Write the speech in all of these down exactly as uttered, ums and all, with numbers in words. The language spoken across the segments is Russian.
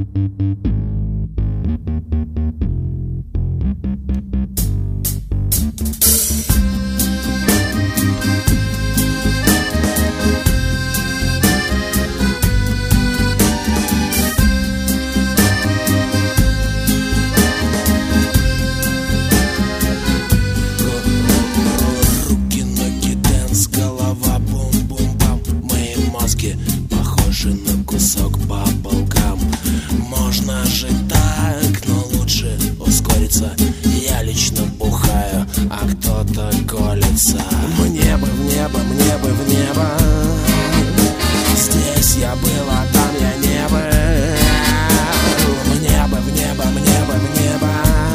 Похожи на кусок баблгам. Можно жить так, но лучше ускориться. Я лично бухаю, а кто-то колется. Мне бы в небо, мне бы в небо. Здесь я был, а там я не был. Мне бы в небо, мне бы в небо.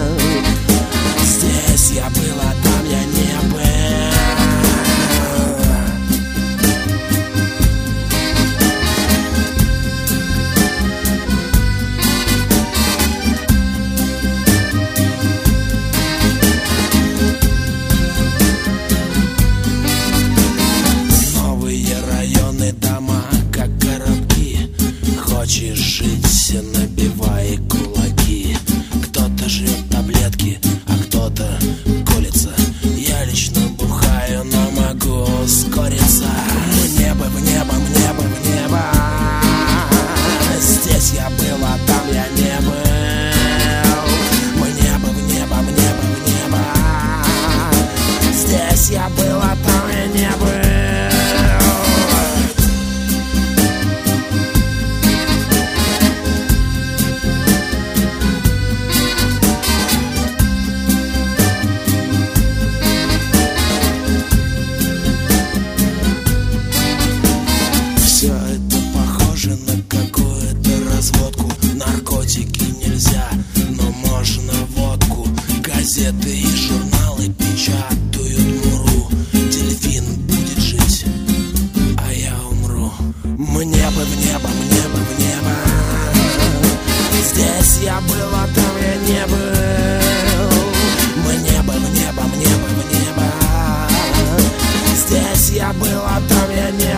Здесь я был, а там я не был. Хочешь жить, набивай кулаки. Кто-то жрет таблетки, а кто-то колется. Я лично бухаю, но могу ускориться. Мне бы в небо, мне бы в небо. Здесь я был, а там я не был. Мне бы в небо, мне бы в небо. Здесь я был, а там я не был. Все это похоже на какую-то разводку. Наркотики нельзя, но можно водку. Газеты и журналы печатают муру. Дельфин будет жить, а я умру. Мне бы в небо, мне бы в небо. Здесь я был, а там я не был. Мне бы в небо, мне бы в небо. Здесь я был, а там я не был.